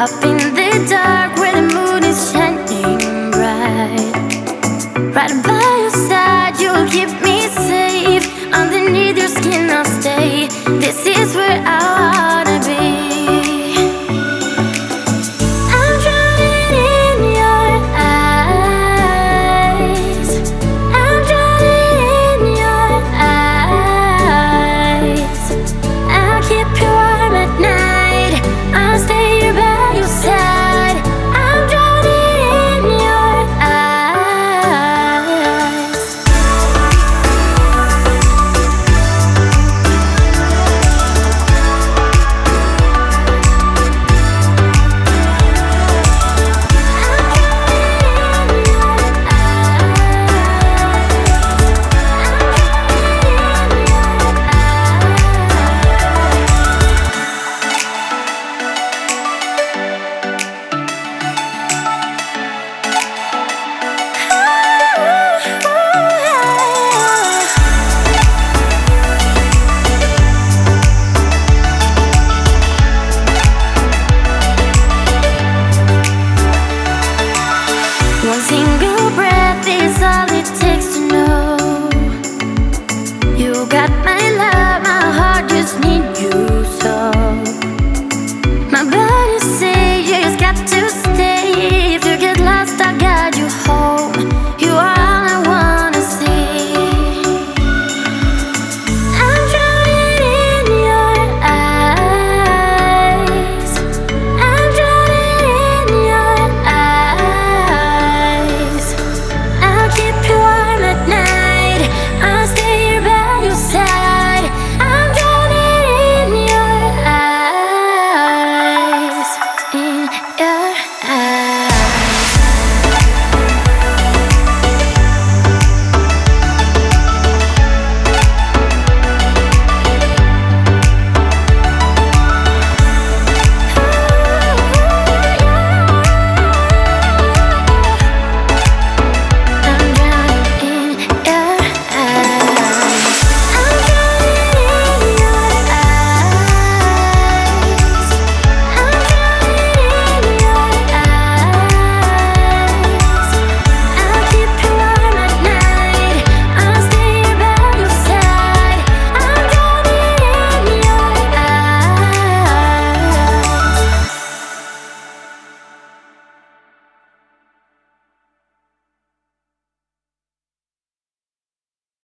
Up in the dark where the moon is shining bright, right by your side you'll keep me safe. Underneath your skin I'll stay. This is where I wanna be. I'm drowning in your eyes. I'm drowning in your eyes. I'll keep you warm at night. I'll stay here by your side. I'm drowning in your eyes. One single breath is all it takes to know you got my love, my heart just needs you so. My body says you just got to